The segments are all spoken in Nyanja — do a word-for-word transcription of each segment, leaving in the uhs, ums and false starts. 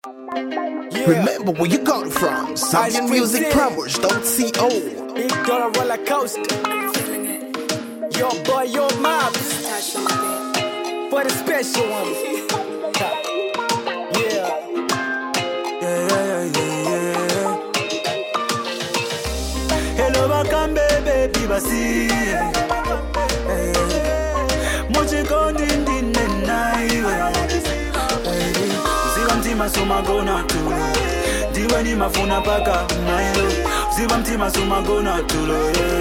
Yeah. Remember where you got it from. Zambian Music Promos dot co. Big dollar roller coaster. Your boy, your mom. For the special ones. Yeah. Yeah, yeah, yeah, yeah. Hello, Bakambe, baby, basi. Mochiko dindi nenai. Ziwa mtima suma gona tulo. Diwe ni mafuna paka mailo. Ziwa mtima suma gona tulo.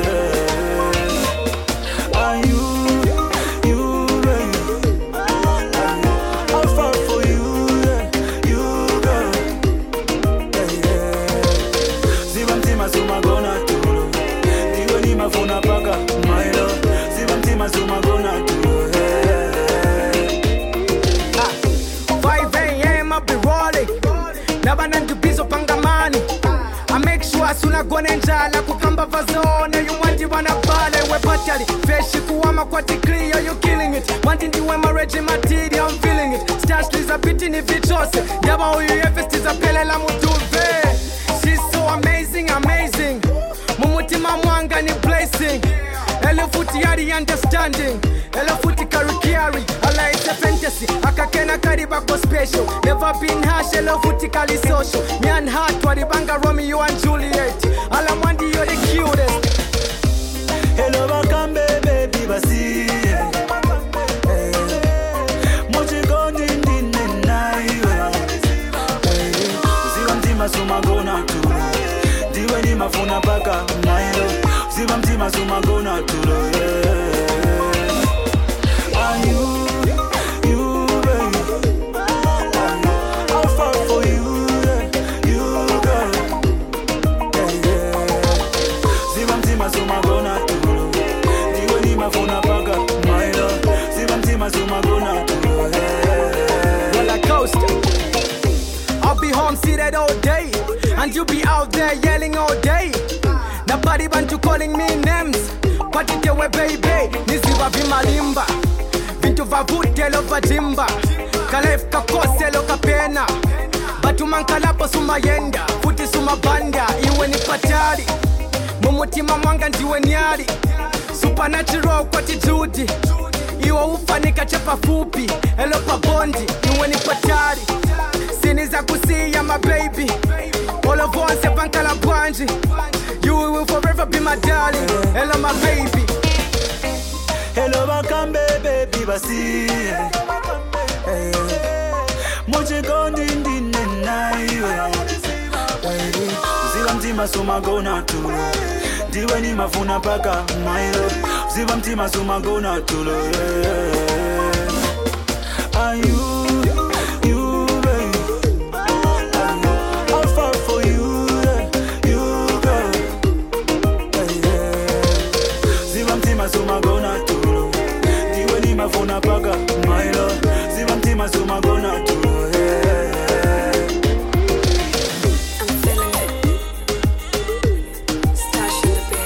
Are you, you, baby? I'll fall for you, yeah. You, girl. Yeah, yeah. Ziwa mtima suma gona tulo. Diwe ni mafuna paka mailo. Ziwa mtima suma gona tulo. Naba nandubizo pangamani I make sure suna gone njala kukamba vazone You want you wanna bale we patali Feshi kuwama kwa tikliyo you killing it Wanti ndiwe mareji matidi I'm feeling it Stash liza biti ni vichose Ndaba uyu yefesti za pele la mutuve She's so amazing, amazing Mumutima mwanga ni blessing Ele futi yari understanding Ele futi karikiari Ala it's a fantasy Akakena kariba ko special Never been harsh Ele futi kali social Me and heart Wadibanga Romeo and Juliet Ala mwandi you're the cutest Hello Bakambe baby basi Mochiko dindi nenai Ziwa mtima suma gona tulo Diwe ni mafuna paka mailo Ziwa mtima suma gona tulo Are you, you baby I'll fall for you, yeah. You girl. Yeah, yeah. Ziwa mtima suma gona tulo Diwe ni mafuna paka mailo Ziwa mtima suma gona tulo Roller coaster I'll be home seated all day And you be out there yelling all day Nobody want you calling me names Patitewe baby Niziwa vimalimba Vintu vavutelo vajimba Kalef kakoselo kapena Batumankalapo sumayenda Futi sumabanda Iwe ni patari Mumutima mwanga ndiwe nyari Supernatural kwa tijudi Iwe ufanika chepa fupi Elo pa bondi Iwe ni patari Siniza kusiya my baby All of us have ankala bwanji You will forever be my darling Hello my baby Hello Bakambe baby basi Mochiko dindi nenai Ziwa mtima suma gona tulo Diwe ni mafuna paka mailo Ziwa mtima suma gona tulo Are you, you baby I'll fall for you, yeah. You girl. Yeah, yeah. Ziwa mtima suma gona tulo Diwe ni mafuna paka mailo Ziwa mtima suma gona tulo yeah. I'm feeling it. Stash in the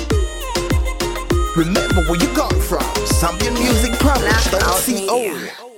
Remember where you got it from. Zambian Music Promos dot co.